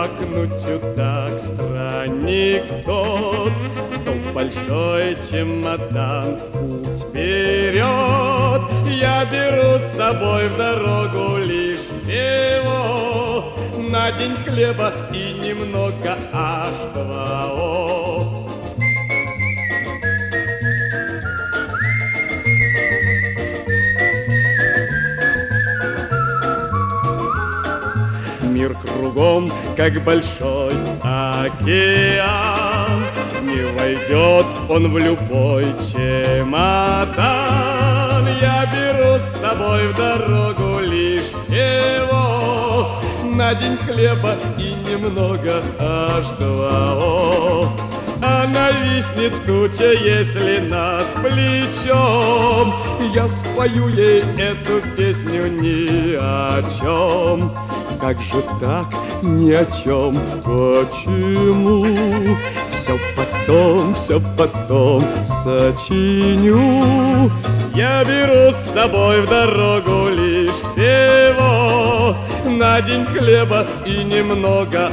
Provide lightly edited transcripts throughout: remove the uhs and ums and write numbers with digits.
пахнуть так странник тот, кто в большой чемодан в путь берет. Я беру с собой в дорогу лишь всего на день хлеба и немного H2O. Мир кругом, как большой океан, не войдет он в любой чемодан. Я беру с собой в дорогу лишь всего на день хлеба и немного H2O. А нависнет туча, если над плечом, я спою ей эту песню ни о чем. Как же так, ни о чем, почему? Все потом сочиню. Я беру с собой в дорогу лишь всего на день хлеба и немного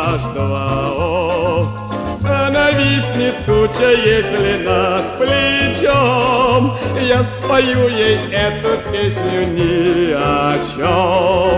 H2O. А нависнет туча, если над плечом, я спою ей эту песню ни о чем.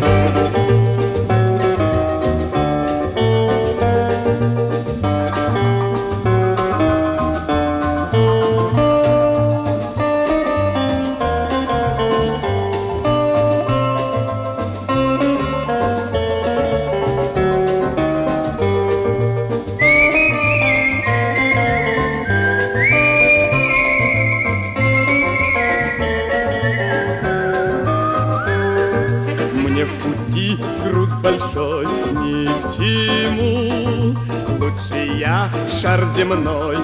В пути груз большой ни к чему, лучше я шар земной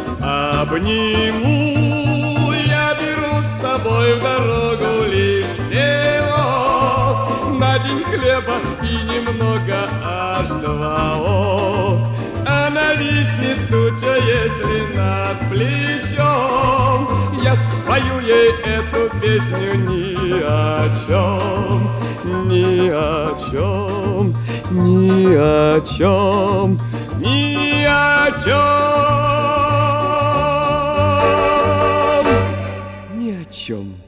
обниму. Я беру с собой в дорогу лишь всего на день хлеба и немного H2O. А нависнет туча, если над плечом, я спою ей эту песню ни о чем. Ни о чем, ни о чем, ни о чем, ни о чем.